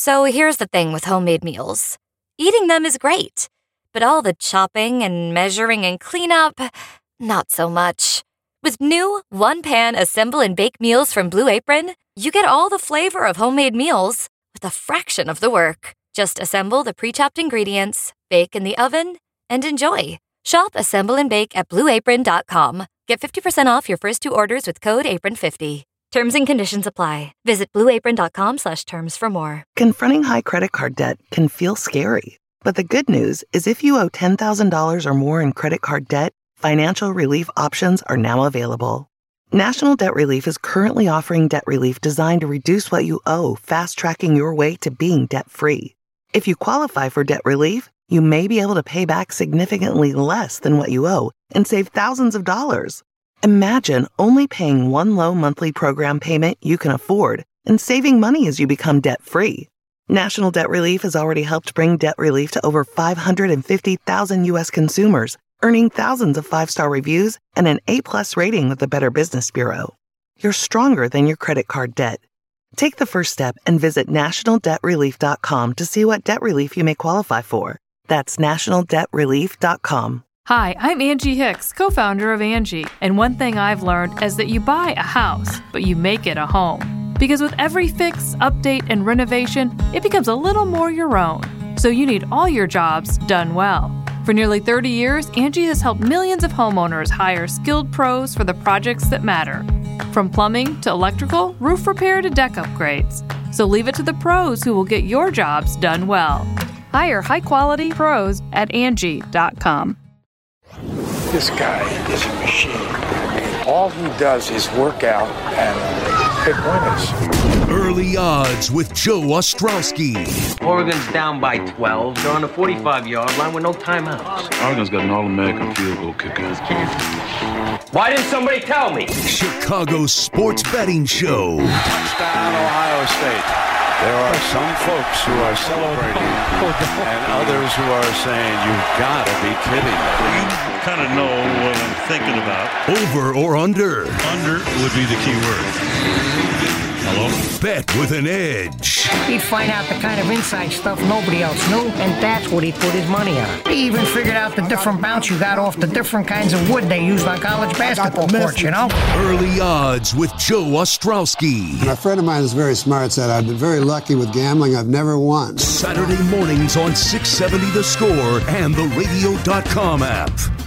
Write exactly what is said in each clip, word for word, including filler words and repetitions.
So here's the thing with homemade meals. Eating them is great, but all the chopping and measuring and cleanup, not so much. With new one-pan assemble and bake meals from Blue Apron, you get all the flavor of homemade meals with a fraction of the work. Just assemble the pre-chopped ingredients, bake in the oven, and enjoy. Shop Assemble and Bake at blue apron dot com. Get fifty percent off your first two orders with code apron fifty. Terms and conditions apply. Visit blue apron dot com slash terms for more. Confronting high credit card debt can feel scary. But the good news is if you owe ten thousand dollars or more in credit card debt, financial relief options are now available. National Debt Relief is currently offering debt relief designed to reduce what you owe, fast-tracking your way to being debt-free. If you qualify for debt relief, you may be able to pay back significantly less than what you owe and save thousands of dollars. Imagine only paying one low monthly program payment you can afford and saving money as you become debt-free. National Debt Relief has already helped bring debt relief to over five hundred fifty thousand U S consumers, earning thousands of five-star reviews and an A-plus rating with the Better Business Bureau. You're stronger than your credit card debt. Take the first step and visit national debt relief dot com to see what debt relief you may qualify for. That's national debt relief dot com. Hi, I'm Angie Hicks, co-founder of Angie, and one thing I've learned is that you buy a house, but you make it a home. Because with every fix, update, and renovation, it becomes a little more your own. So you need all your jobs done well. For nearly thirty years, Angie has helped millions of homeowners hire skilled pros for the projects that matter. From plumbing to electrical, roof repair to deck upgrades. So leave it to the pros who will get your jobs done well. Hire high-quality pros at Angie dot com. This guy is a machine. I mean, all he does is work out and pick winners. Early odds with Joe Ostrowski. Oregon's down by twelve. They're on the forty-five-yard line with no timeouts. Oregon's got an All-American field goal kicker. Why didn't somebody tell me? Chicago's sports betting show. Touchdown, Ohio State. There are some folks who are celebrating and others who are saying, you've got to be kidding me. You kind of know what I'm thinking about. Over or under? Under would be the key word. Hello? Bet with an edge. He'd find out the kind of inside stuff nobody else knew, and that's what he put his money on. He even figured out the different bounce you got off the different kinds of wood they used on college basketball courts, you know? Early odds with Joe Ostrowski. And a friend of mine is very smart, said, I've been very lucky with gambling. I've never won. Saturday mornings on six seventy The Score and the radio dot com app.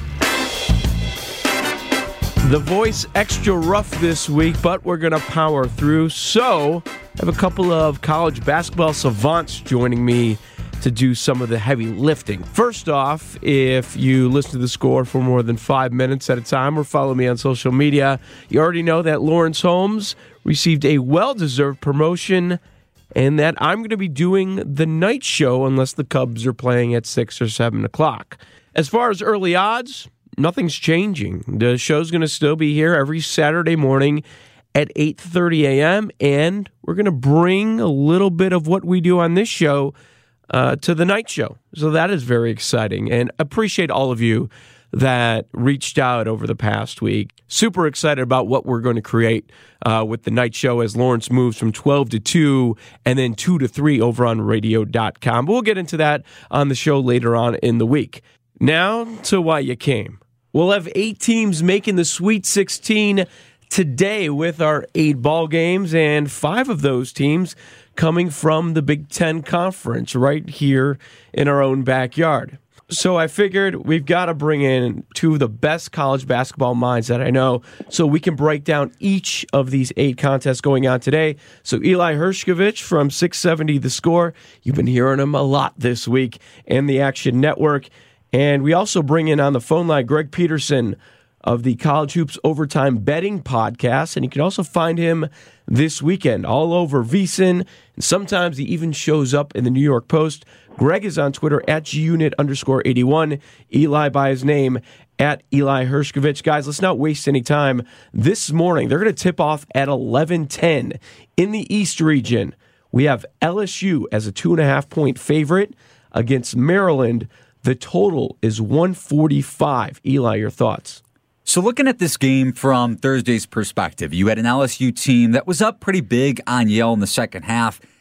The voice extra rough this week, but we're going to power through. So I have a couple of college basketball savants joining me to do some of the heavy lifting. First off, if you listen to The Score for more than five minutes at a time or follow me on social media, you already know that Lawrence Holmes received a well-deserved promotion and that I'm going to be doing the night show unless the Cubs are playing at six or seven o'clock. As far as early odds, nothing's changing. The show's going to still be here every Saturday morning at eight thirty a.m., and we're going to bring a little bit of what we do on this show uh, to the night show. So that is very exciting, and appreciate all of you that reached out over the past week. Super excited about what we're going to create uh, with the night show as Lawrence moves from twelve to two and then two to three over on radio dot com. But we'll get into that on the show later on in the week. Now to why you came. We'll have eight teams making the Sweet sixteen today with our eight ball games, and five of those teams coming from the Big Ten Conference right here in our own backyard. So I figured we've got to bring in two of the best college basketball minds that I know so we can break down each of these eight contests going on today. So Eli Hershkovich from six seventy The Score, you've been hearing him a lot this week, and the Action Network. And we also bring in on the phone line Greg Peterson of the College Hoops Overtime Betting Podcast. And you can also find him this weekend all over VSiN. And sometimes he even shows up in the New York Post. Greg is on Twitter at Gunit underscore 81. Eli by his name at Eli Hershkovich. Guys, let's not waste any time. This morning, they're going to tip off at eleven ten in the East region. We have L S U as a two and a half point favorite against Maryland. The total is one forty-five. Eli, your thoughts? So looking at this game from Thursday's perspective, you had an L S U team that was up pretty big on Yale in the second half.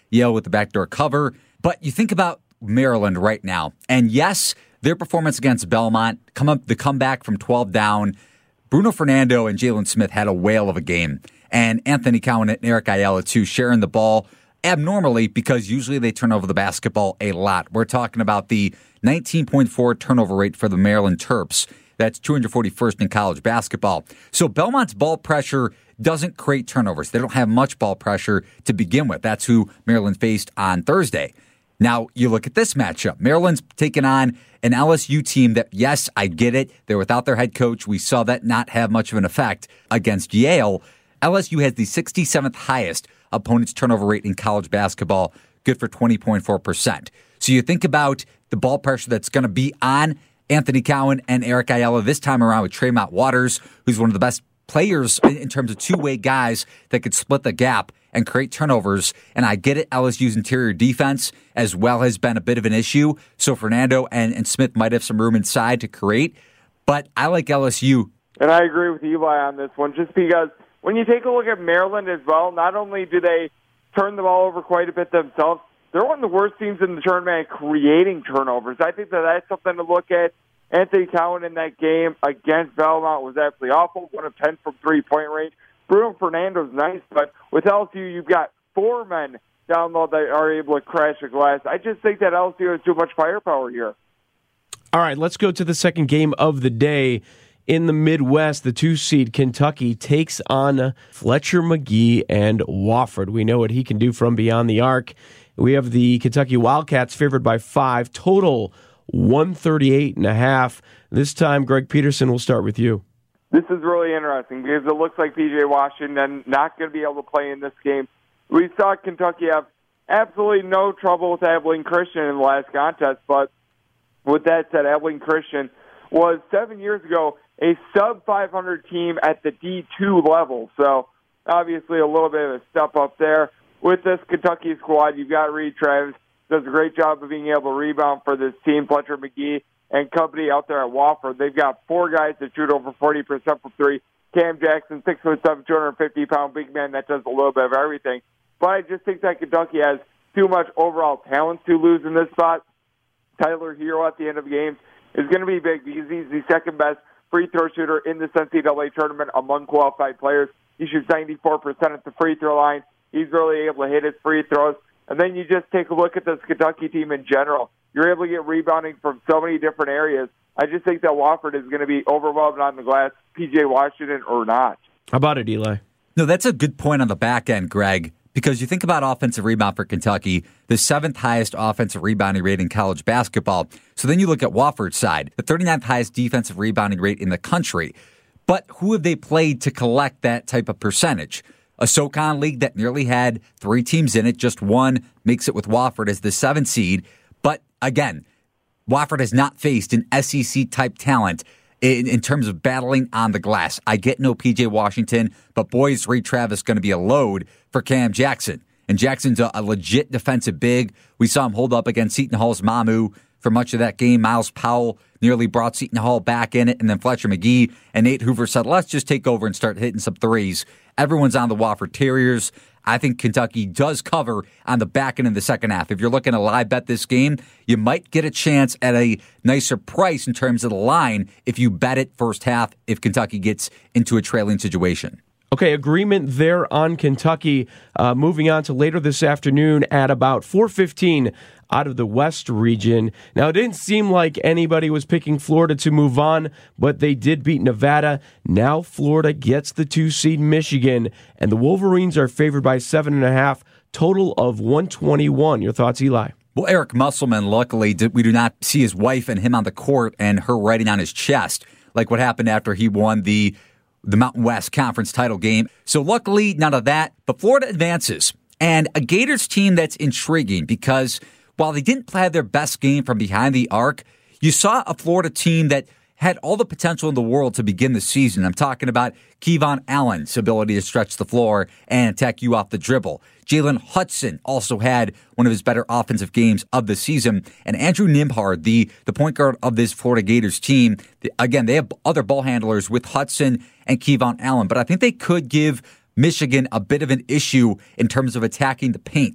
Yale with the backdoor cover. But you think about Maryland right now, and yes, their performance against Belmont, come up the comeback from twelve down. Bruno Fernando and Jalen Smith had a whale of a game, and Anthony Cowan and Eric Ayala too, sharing the ball abnormally because usually they turn over the basketball a lot. We're talking about the nineteen point four turnover rate for the Maryland Terps. That's two hundred forty-first in college basketball. So Belmont's ball pressure doesn't create turnovers. They don't have much ball pressure to begin with. That's who Maryland faced on Thursday. Now, you look at this matchup. Maryland's taking on an L S U team that, yes, I get it. They're without their head coach. We saw that not have much of an effect against Yale. L S U has the sixty-seventh highest opponent's turnover rate in college basketball, good for twenty point four percent. So you think about the ball pressure that's going to be on Anthony Cowan and Eric Ayala this time around with Tremont Waters, who's one of the best players in terms of two-way guys that could split the gap and create turnovers. And I get it, L S U's interior defense as well has been a bit of an issue. So Fernando and, and Smith might have some room inside to create. But I like L S U. And I agree with Eli on this one, just because when you take a look at Maryland as well, not only do they turn the ball over quite a bit themselves, they're one of the worst teams in the tournament at creating turnovers. I think that that's something to look at. Anthony Cowan in that game against Belmont was absolutely awful, one of ten from three-point range. Bruno Fernando's nice, but with L S U, you've got four men down low that are able to crash the glass. I just think that L S U has too much firepower here. All right, let's go to the second game of the day. In the Midwest, the two-seed Kentucky takes on Fletcher Magee and Wofford. We know what he can do from beyond the arc. We have the Kentucky Wildcats favored by five, total one thirty-eight and a half. This time, Greg Peterson, will start with you. This is really interesting because it looks like P J Washington not going to be able to play in this game. We saw Kentucky have absolutely no trouble with Abilene Christian in the last contest, but with that said, Abilene Christian was seven years ago a sub five hundred team at the D two level, so obviously a little bit of a step up there. With this Kentucky squad, you've got Reed Travis, does a great job of being able to rebound for this team. Fletcher Magee and company out there at Wofford, they've got four guys that shoot over forty percent from three. Cam Jackson, six foot seven, two hundred fifty pound big man that does a little bit of everything. But I just think that Kentucky has too much overall talent to lose in this spot. Tyler Hero at the end of the game is going to be big because he's the second best free throw shooter in this N C double A tournament among qualified players. He shoots ninety-four percent at the free throw line. He's really able to hit his free throws. And then you just take a look at this Kentucky team in general. You're able to get rebounding from so many different areas. I just think that Wofford is going to be overwhelmed on the glass, P J Washington or not. How about it, Eli? No, that's a good point on the back end, Greg, because you think about offensive rebound for Kentucky, the seventh highest offensive rebounding rate in college basketball. So then you look at Wofford's side, the thirty-ninth highest defensive rebounding rate in the country. But who have they played to collect that type of percentage? A SoCon league that nearly had three teams in it, just one makes it with Wofford as the seventh seed. But again, Wofford has not faced an S E C-type talent in, in terms of battling on the glass. I get no P J Washington, but boy, is Reed Travis going to be a load for Cam Jackson. And Jackson's a, a legit defensive big. We saw him hold up against Seton Hall's Mamu for much of that game. Miles Powell nearly brought Seton Hall back in it, and then Fletcher Magee and Nate Hoover said, let's just take over and start hitting some threes. Everyone's on the Wofford Terriers. I think Kentucky does cover on the back end in the second half. If you're looking to live bet this game, you might get a chance at a nicer price in terms of the line if you bet it first half if Kentucky gets into a trailing situation. Okay, agreement there on Kentucky. Uh, moving on to later this afternoon at about four fifteen out of the West region. Now, it didn't seem like anybody was picking Florida to move on, but they did beat Nevada. Now Florida gets the two-seed Michigan, and the Wolverines are favored by seven and a half, total of one twenty-one. Your thoughts, Eli? Well, Eric Musselman, luckily, we do not see his wife and him on the court and her writing on his chest, like what happened after he won the the Mountain West Conference title game. So luckily, none of that. But Florida advances. And a Gators team that's intriguing because while they didn't play their best game from behind the arc, you saw a Florida team that had all the potential in the world to begin the season. I'm talking about Kevon Allen's ability to stretch the floor and attack you off the dribble. Jalen Hudson also had one of his better offensive games of the season. And Andrew Nembhard, the, the point guard of this Florida Gators team, again, they have other ball handlers with Hudson and Kevon Allen, but I think they could give Michigan a bit of an issue in terms of attacking the paint.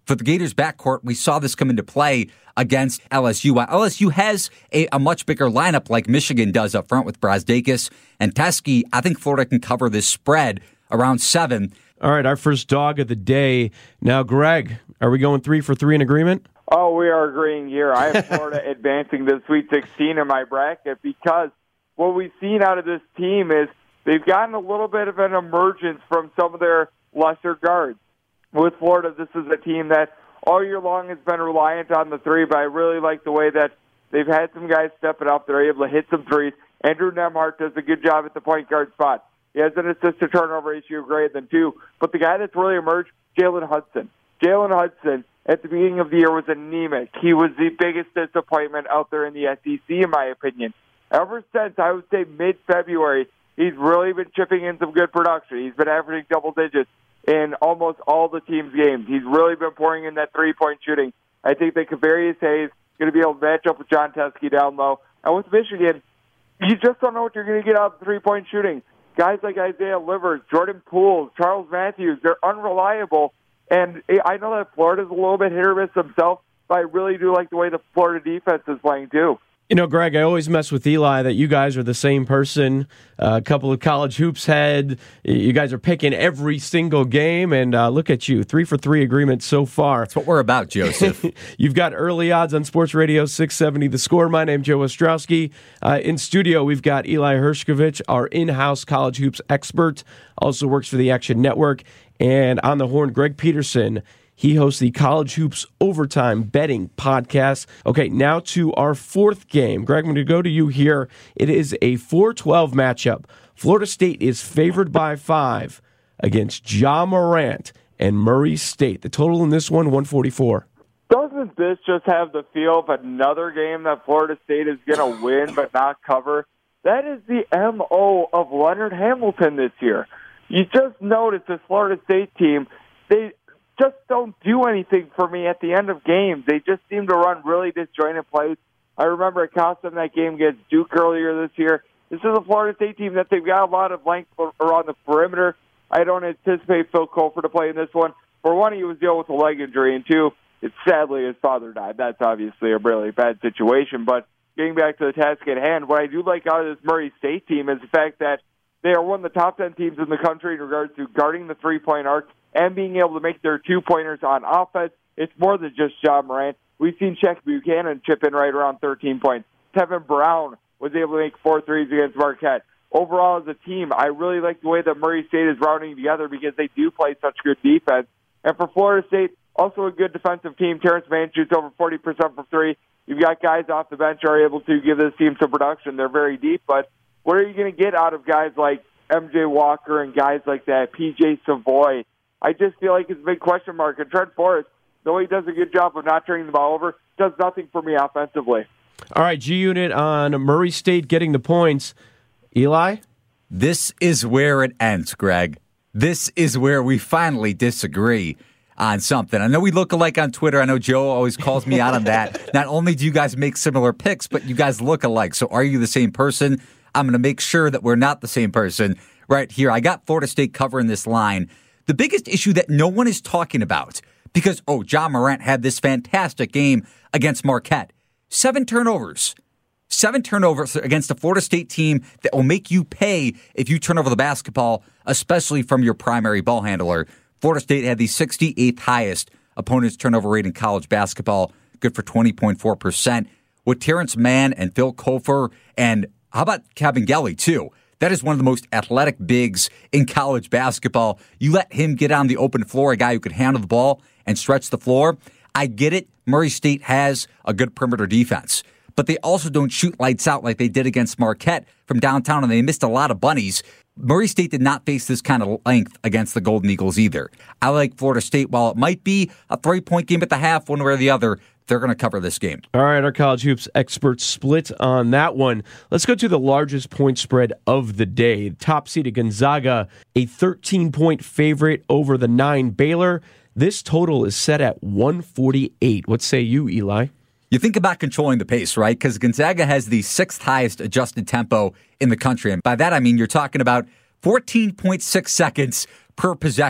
for the Gators backcourt, we saw this come into play against L S U. While L S U has a, a much bigger lineup like Michigan does up front with Brazdeikis and Teske, I think Florida can cover this spread around seven. All right, our first dog of the day. Now, Greg, are we going three for three in agreement? Oh, we are agreeing here. I have Florida advancing to the Sweet sixteen in my bracket because what we've seen out of this team is they've gotten a little bit of an emergence from some of their lesser guards. With Florida, this is a team that all year long has been reliant on the three, but I really like the way that they've had some guys step it up. They're able to hit some threes. Andrew Nembhard does a good job at the point guard spot. He has an assist-to-turnover ratio greater than two. But the guy that's really emerged, Jalen Hudson. Jalen Hudson, at the beginning of the year, was anemic. He was the biggest disappointment out there in the S E C, in my opinion. Ever since, I would say, mid-February, he's really been chipping in some good production. He's been averaging double digits in almost all the team's games. He's really been pouring in that three-point shooting. I think that Kavarius Hayes is going to be able to match up with John Teske down low. And with Michigan, you just don't know what you're going to get out of the three-point shooting. Guys like Isaiah Livers, Jordan Poole, Charles Matthews, they're unreliable. And I know that Florida's a little bit hit or miss themselves, but I really do like the way the Florida defense is playing too. You know, Greg, I always mess with Eli that you guys are the same person. Uh, a couple of college hoops head. You guys are picking every single game, and uh, look at you, three for three agreement so far. That's what we're about, Joseph. You've got early odds on Sports Radio six seventy The Score. My name's Joe Ostrowski. Uh, in studio, we've got Eli Hershkovich, our in-house college hoops expert, also works for the Action Network. And on the horn, Greg Peterson. He hosts the College Hoops Overtime Betting Podcast. Okay, now to our fourth game. Greg, I'm going to go to you here. It is a four twelve matchup. Florida State is favored by five against Ja Morant and Murray State. The total in this one, one forty-four. Doesn't this just have the feel of another game that Florida State is going to win but not cover? That is the M O of Leonard Hamilton this year. You just notice this Florida State team, they just don't do anything for me at the end of games. They just seem to run really disjointed plays. I remember it cost them that game against Duke earlier this year. This is a Florida State team that they've got a lot of length around the perimeter. I don't anticipate Phil Cofer to play in this one. For one, he was dealing with a leg injury, and two, it's sadly his father died. That's obviously a really bad situation. But getting back to the task at hand, what I do like out of this Murray State team is the fact that they are one of the top ten teams in the country in regards to guarding the three-point arc and being able to make their two-pointers on offense. It's more than just Ja Morant. We've seen Shaq Buchanan chip in right around thirteen points. Tevin Brown was able to make four threes against Marquette. Overall, as a team, I really like the way that Murray State is rounding together because they do play such good defense. And for Florida State, also a good defensive team. Terrence Mann shoots over forty percent from three. You've got guys off the bench who are able to give this team some production. They're very deep, but what are you going to get out of guys like M J Walker and guys like that, P J Savoy? I just feel like it's a big question mark. And Trent Forrest, though he does a good job of not turning the ball over, does nothing for me offensively. All right, G-Unit on Murray State getting the points. Eli? This is where it ends, Greg. This is where we finally disagree on something. I know we look alike on Twitter. I know Joe always calls me out on that. Not only do you guys make similar picks, but you guys look alike. So are you the same person? I'm going to make sure that we're not the same person right here. I got Florida State covering this line. The biggest issue that no one is talking about, because, oh, Ja Morant had this fantastic game against Marquette. Seven turnovers. Seven turnovers against a Florida State team that will make you pay if you turn over the basketball, especially from your primary ball handler. Florida State had the sixty-eighth highest opponent's turnover rate in college basketball, good for twenty point four percent. With Terrence Mann and Phil Cofer, and how about Kabengele, too? That is one of the most athletic bigs in college basketball. You let him get on the open floor, a guy who could handle the ball and stretch the floor. I get it. Murray State has a good perimeter defense, but they also don't shoot lights out like they did against Marquette from downtown, and they missed a lot of bunnies. Murray State did not face this kind of length against the Golden Eagles either. I like Florida State. While it might be a three-point game at the half, one way or the other, they're going to cover this game. All right, our college hoops experts split on that one. Let's go to the largest point spread of the day. Top seeded Gonzaga, a thirteen-point favorite over the nine Baylor. This total is set at one forty-eight. What say you, Eli? You think about controlling the pace, right? Because Gonzaga has the sixth highest adjusted tempo in the country. And by that, I mean you're talking about fourteen point six seconds per possession.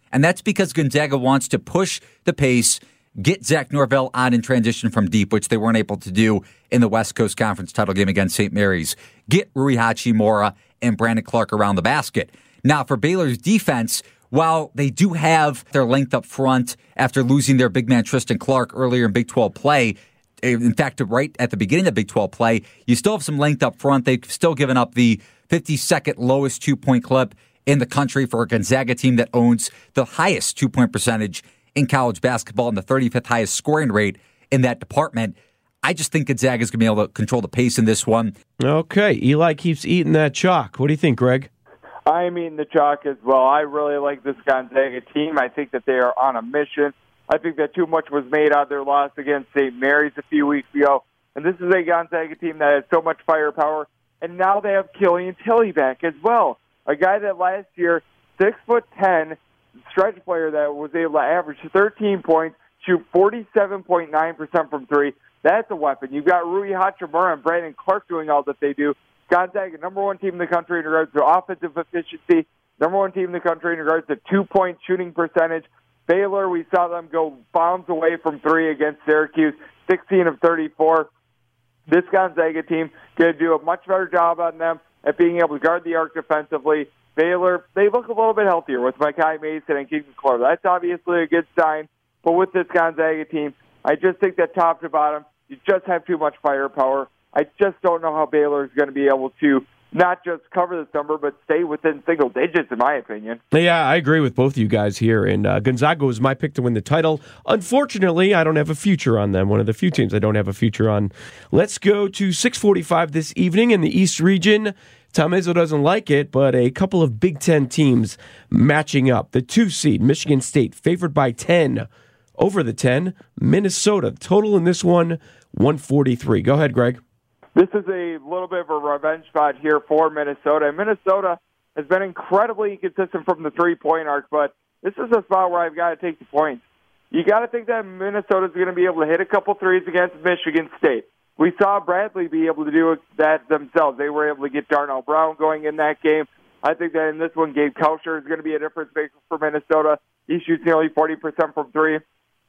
And that's because Gonzaga wants to push the pace, get Zach Norvell on in transition from deep, which they weren't able to do in the West Coast Conference title game against Saint Mary's. Get Rui Hachimura and Brandon Clark around the basket. Now, for Baylor's defense, while they do have their length up front after losing their big man Tristan Clark earlier in Big twelve play, in fact, right at the beginning of Big twelve play, you still have some length up front. They've still given up the fifty-second lowest two-point clip in the country for a Gonzaga team that owns the highest two-point percentage in college basketball and the thirty-fifth highest scoring rate in that department. I just think Gonzaga is going to be able to control the pace in this one. Okay, Eli keeps eating that chalk. What do you think, Greg? I'm eating the chalk as well. I really like this Gonzaga team. I think that they are on a mission. I think that too much was made out of their loss against Saint Mary's a few weeks ago. And this is a Gonzaga team that has so much firepower. And now they have Killian Tilly back as well. A guy that last year, six foot ten, stretch player that was able to average thirteen points, shoot forty-seven point nine percent from three. That's a weapon. You've got Rui Hachimura and Brandon Clark doing all that they do. Gonzaga, number one team in the country in regards to offensive efficiency, number one team in the country in regards to two-point shooting percentage. Baylor, we saw them go bombs away from three against Syracuse, sixteen of thirty-four. This Gonzaga team going to do a much better job on them at being able to guard the arc defensively. Baylor, they look a little bit healthier with Mekhi Mason and Keegan Clark. That's obviously a good sign. But with this Gonzaga team, I just think that top to bottom, you just have too much firepower. I just don't know how Baylor is going to be able to not just cover this number, but stay within single digits, in my opinion. Yeah, I agree with both of you guys here. And uh, Gonzaga was my pick to win the title. Unfortunately, I don't have a future on them. One of the few teams I don't have a future on. Let's go to six forty-five this evening in the East region. Tom Izzo doesn't like it, but a couple of Big Ten teams matching up. The two seed, Michigan State, favored by ten over the ten. Minnesota, total in this one, one forty-three. Go ahead, Greg. This is a little bit of a revenge spot here for Minnesota. Minnesota has been incredibly inconsistent from the three-point arc, but this is a spot where I've got to take the points. You got to think that Minnesota's going to be able to hit a couple threes against Michigan State. We saw Bradley be able to do that themselves. They were able to get Darnell Brown going in that game. I think that in this one, Gabe Kouscher is going to be a difference maker for Minnesota. He shoots nearly forty percent from three.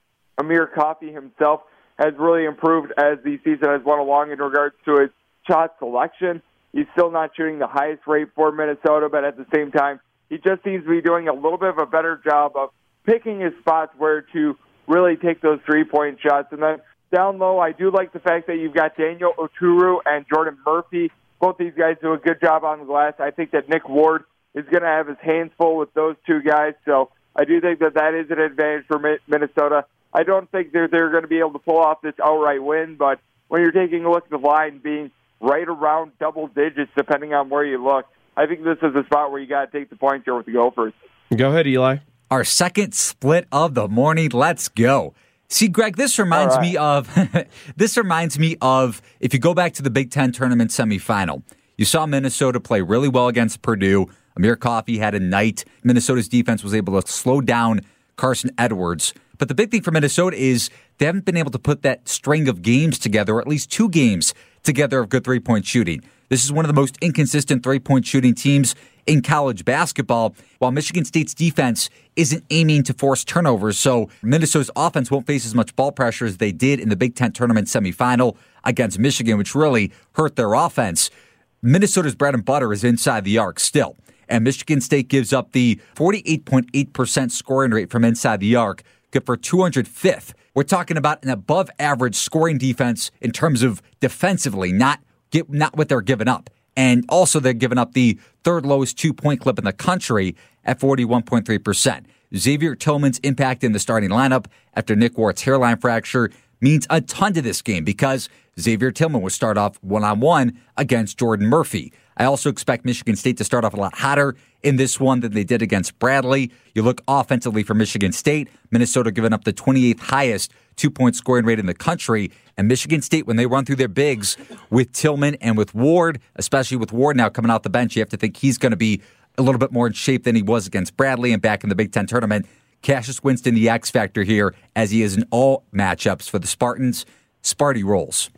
Amir Coffey himself has really improved as the season has went along in regards to his shot selection. He's still not shooting the highest rate for Minnesota, but at the same time, he just seems to be doing a little bit of a better job of picking his spots where to really take those three-point shots. And then down low, I do like the fact that you've got Daniel Oturu and Jordan Murphy. Both these guys do a good job on the glass. I think that Nick Ward is going to have his hands full with those two guys, so I do think that that is an advantage for Minnesota. I don't think they're, they're going to be able to pull off this outright win, but when you're taking a look at the line being right around double digits, depending on where you look, I think this is a spot where you got to take the points here with the Gophers. Go ahead, Eli. Our second split of the morning. Let's go. See, Greg, this reminds right. me of this reminds me of if you go back to the Big Ten tournament semifinal. You saw Minnesota play really well against Purdue. Amir Coffey had a night. Minnesota's defense was able to slow down Carson Edwards. But the big thing for Minnesota is they haven't been able to put that string of games together, or at least two games together of good three-point shooting. This is one of the most inconsistent three-point shooting teams in college basketball, while Michigan State's defense isn't aiming to force turnovers. So Minnesota's offense won't face as much ball pressure as they did in the Big Ten tournament semifinal against Michigan, which really hurt their offense. Minnesota's bread and butter is inside the arc still. And Michigan State gives up the forty-eight point eight percent scoring rate from inside the arc, good for two hundred fifth. We're talking about an above-average scoring defense in terms of defensively, not get, not what they're giving up. And also they're giving up the third lowest two-point clip in the country at forty-one point three percent. Xavier Tillman's impact in the starting lineup after Nick Ward's hairline fracture means a ton to this game because Xavier Tillman will start off one-on-one against Jordan Murphy. I also expect Michigan State to start off a lot hotter in this one than they did against Bradley. You look offensively for Michigan State, Minnesota giving up the twenty-eighth highest two-point scoring rate in the country. And Michigan State, when they run through their bigs with Tillman and with Ward, especially with Ward now coming out the bench, you have to think he's going to be a little bit more in shape than he was against Bradley and back in the Big Ten tournament. Cassius Winston, the X factor here, as he is in all matchups for the Spartans. Sparty rolls.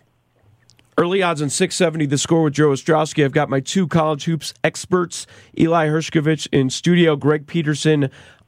Early odds on six seventy, The Score with Joe Ostrowski. I've got my two college hoops experts, Eli Hershkovich in studio, Greg Peterson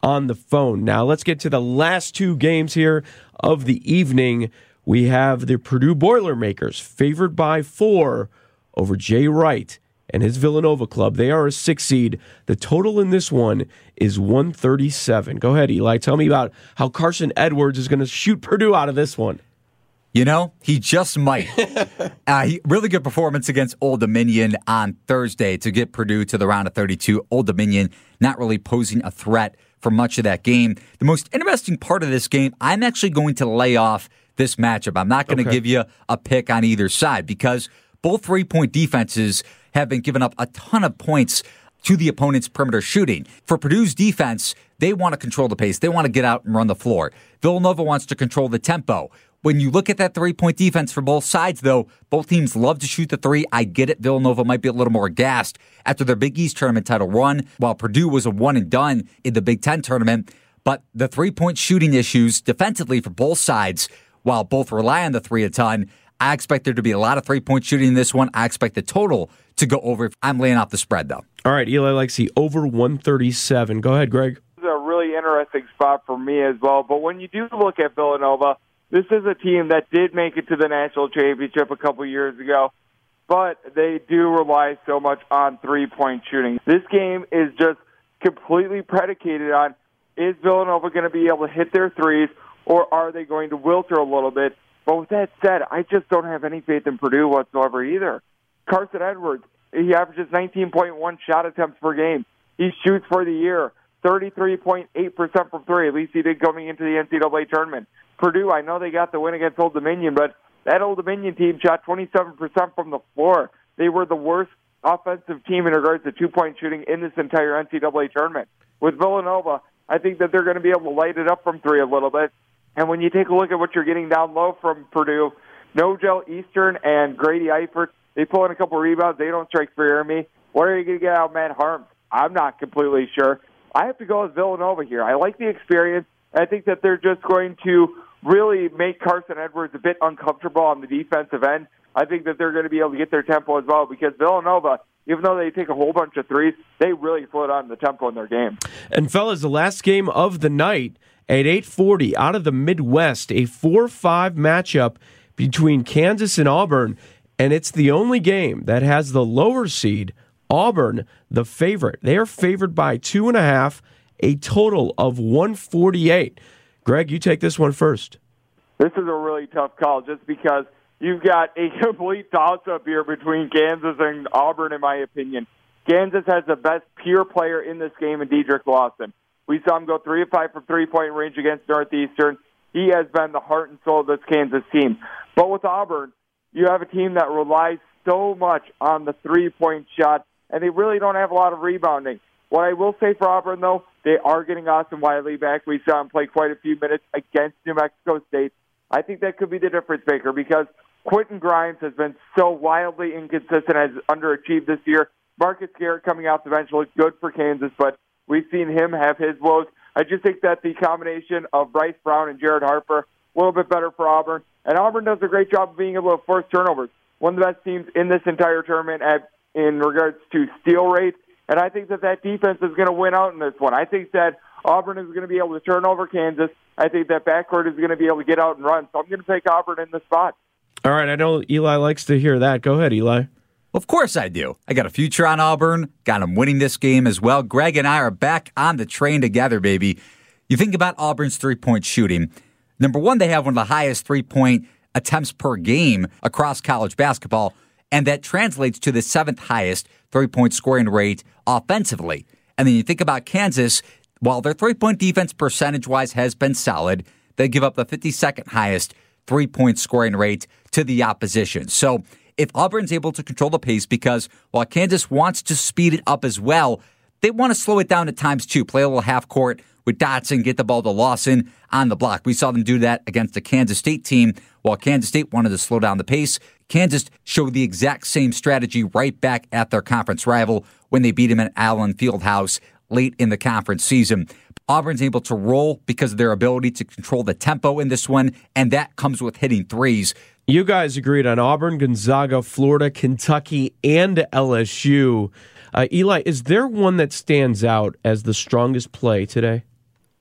on the phone. Now, let's get to the last two games here of the evening. We have the Purdue Boilermakers favored by four over Jay Wright and his Villanova club. They are a six seed. The total in this one is one thirty-seven. Go ahead, Eli. Tell me about how Carson Edwards is going to shoot Purdue out of this one. You know, he just might. uh, he, really good performance against Old Dominion on Thursday to get Purdue to the round of thirty-two. Old Dominion not really posing a threat for much of that game. The most interesting part of this game, I'm actually going to lay off this matchup. I'm not going to okay. give you a pick on either side because both three-point defenses have been giving up a ton of points to the opponent's perimeter shooting. For Purdue's defense, they want to control the pace. They want to get out and run the floor. Villanova wants to control the tempo. When you look at that three-point defense for both sides, though, both teams love to shoot the three. I get it. Villanova might be a little more gassed after their Big East tournament title run, while Purdue was a one-and-done in the Big Ten tournament. But the three-point shooting issues defensively for both sides, while both rely on the three a ton, I expect there to be a lot of three-point shooting in this one. I expect the total to go over. I'm laying off the spread, though. All right, Eli likes the over one thirty-seven. Go ahead, Greg. This is a really interesting spot for me as well. But when you do look at Villanova, this is a team that did make it to the national championship a couple years ago, but they do rely so much on three-point shooting. This game is just completely predicated on, is Villanova going to be able to hit their threes, or are they going to wilter a little bit? But with that said, I just don't have any faith in Purdue whatsoever either. Carson Edwards, he averages nineteen point one shot attempts per game. He shoots for the year thirty-three point eight percent from three. At least he did coming into the N C double A tournament. Purdue, I know they got the win against Old Dominion, but that Old Dominion team shot twenty-seven percent from the floor. They were the worst offensive team in regards to two-point shooting in this entire N C double A tournament. With Villanova, I think that they're going to be able to light it up from three a little bit. And when you take a look at what you're getting down low from Purdue, Nogel Eastern and Grady Eifert, they pull in a couple rebounds. They don't strike fear in me. What are you going to get out of Matt Harms? I'm not completely sure. I have to go with Villanova here. I like the experience. I think that they're just going to really make Carson Edwards a bit uncomfortable on the defensive end. I think that they're going to be able to get their tempo as well because Villanova, even though they take a whole bunch of threes, they really float on the tempo in their game. And, fellas, the last game of the night at eight forty out of the Midwest, a four five matchup between Kansas and Auburn, and it's the only game that has the lower seed, Auburn, the favorite. They are favored by two and a half, a total of one forty-eight. Greg, you take this one first. This is a really tough call just because you've got a complete toss-up here between Kansas and Auburn, in my opinion. Kansas has the best pure player in this game in Dedrick Lawson. We saw him go three of five from three-point range against Northeastern. He has been the heart and soul of this Kansas team. But with Auburn, you have a team that relies so much on the three-point shot, and they really don't have a lot of rebounding. What I will say for Auburn, though, they are getting Austin Wiley back. We saw him play quite a few minutes against New Mexico State. I think that could be the difference maker because Quentin Grimes has been so wildly inconsistent, has underachieved this year. Marcus Garrett coming off the bench looked good for Kansas, but we've seen him have his woes. I just think that the combination of Bryce Brown and Jared Harper, a little bit better for Auburn. And Auburn does a great job of being able to force turnovers. One of the best teams in this entire tournament at, in regards to steal rate. And I think that that defense is going to win out in this one. I think that Auburn is going to be able to turn over Kansas. I think that backcourt is going to be able to get out and run. So I'm going to take Auburn in the spot. All right, I know Eli likes to hear that. Go ahead, Eli. Of course I do. I got a future on Auburn. Got them winning this game as well. Greg and I are back on the train together, baby. You think about Auburn's three-point shooting. Number one, they have one of the highest three-point attempts per game across college basketball, and that translates to the seventh highest three-point scoring rate offensively. And then you think about Kansas, while their three-point defense percentage-wise has been solid, they give up the fifty-second highest three-point scoring rate to the opposition. So if Auburn's able to control the pace, because while Kansas wants to speed it up as well, they want to slow it down at times too, play a little half court with Dotson, get the ball to Lawson on the block. We saw them do that against the Kansas State team. While Kansas State wanted to slow down the pace, Kansas showed the exact same strategy right back at their conference rival when they beat him at Allen Fieldhouse late in the conference season. Auburn's able to roll because of their ability to control the tempo in this one, and that comes with hitting threes. You guys agreed on Auburn, Gonzaga, Florida, Kentucky, and L S U. Uh, Eli, is there one that stands out as the strongest play today?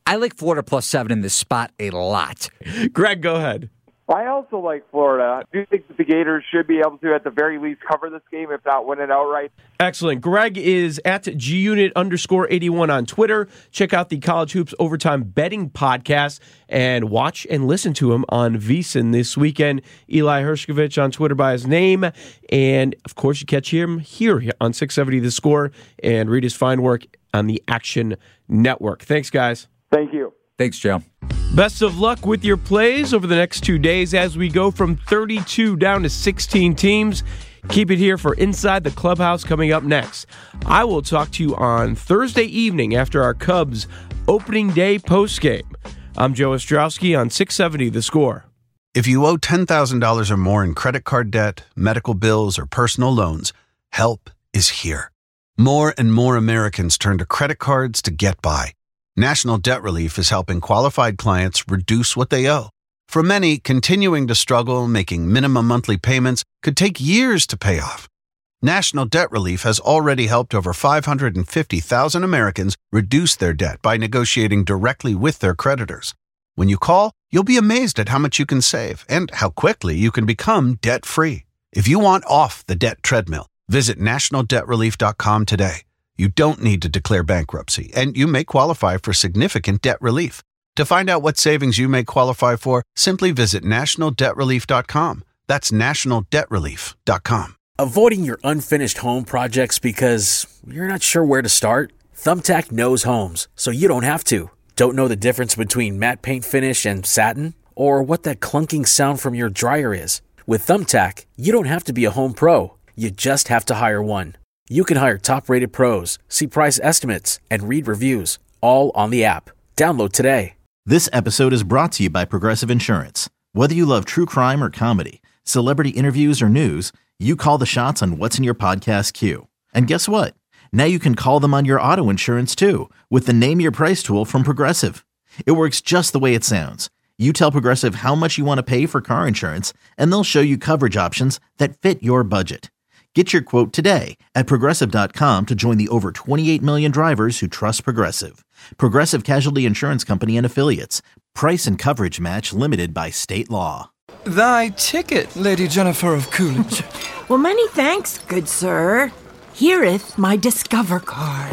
I like Florida plus seven in this spot a lot. Greg, go ahead. I also like Florida. I do think that the Gators should be able to, at the very least, cover this game, if not win it outright. Excellent. Greg is at G-Unit underscore eighty-one on Twitter. Check out the College Hoops Overtime Betting Podcast and watch and listen to him on VSiN this weekend. Eli Hershkovich on Twitter by his name. And, of course, you catch him here on six seventy The Score and read his fine work on the Action Network. Thanks, guys. Thank you. Thanks, Joe. Best of luck with your plays over the next two days as we go from thirty-two down to sixteen teams. Keep it here for Inside the Clubhouse coming up next. I will talk to you on Thursday evening after our Cubs opening day postgame. I'm Joe Ostrowski on six seventy The Score. If you owe ten thousand dollars or more in credit card debt, medical bills, or personal loans, help is here. More and more Americans turn to credit cards to get by. National Debt Relief is helping qualified clients reduce what they owe. For many, continuing to struggle making minimum monthly payments could take years to pay off. National Debt Relief has already helped over five hundred fifty thousand Americans reduce their debt by negotiating directly with their creditors. When you call, you'll be amazed at how much you can save and how quickly you can become debt-free. If you want off the debt treadmill, visit national debt relief dot com today. You don't need to declare bankruptcy, and you may qualify for significant debt relief. To find out what savings you may qualify for, simply visit national debt relief dot com. That's national debt relief dot com. Avoiding your unfinished home projects because you're not sure where to start? Thumbtack knows homes, so you don't have to. Don't know the difference between matte paint finish and satin? Or what that clunking sound from your dryer is? With Thumbtack, you don't have to be a home pro. You just have to hire one. You can hire top-rated pros, see price estimates, and read reviews, all on the app. Download today. This episode is brought to you by Progressive Insurance. Whether you love true crime or comedy, celebrity interviews or news, you call the shots on what's in your podcast queue. And guess what? Now you can call them on your auto insurance too with the Name Your Price tool from Progressive. It works just the way it sounds. You tell Progressive how much you want to pay for car insurance, and they'll show you coverage options that fit your budget. Get your quote today at Progressive dot com to join the over twenty-eight million drivers who trust Progressive. Progressive Casualty Insurance Company and Affiliates. Price and coverage match limited by state law. Thy ticket, Lady Jennifer of Coolidge. Well, many thanks, good sir. Hereeth my Discover card.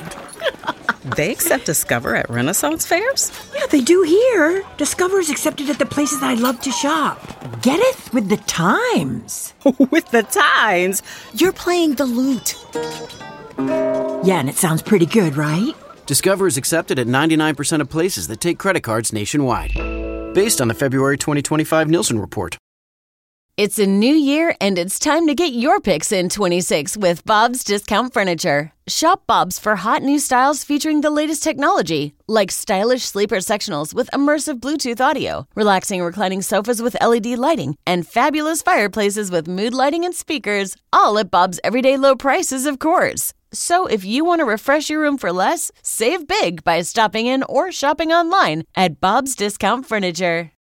They accept Discover at Renaissance fairs? Yeah, they do here. Discover is accepted at the places I love to shop. Getteth with the times. With the times? You're playing the lute. Yeah, and it sounds pretty good, right? Discover is accepted at ninety-nine percent of places that take credit cards nationwide. Based on the February twenty twenty-five Nielsen report. It's a new year, and it's time to get your picks in twenty-six with Bob's Discount Furniture. Shop Bob's for hot new styles featuring the latest technology, like stylish sleeper sectionals with immersive Bluetooth audio, relaxing reclining sofas with L E D lighting, and fabulous fireplaces with mood lighting and speakers, all at Bob's everyday low prices, of course. So if you want to refresh your room for less, save big by stopping in or shopping online at Bob's Discount Furniture.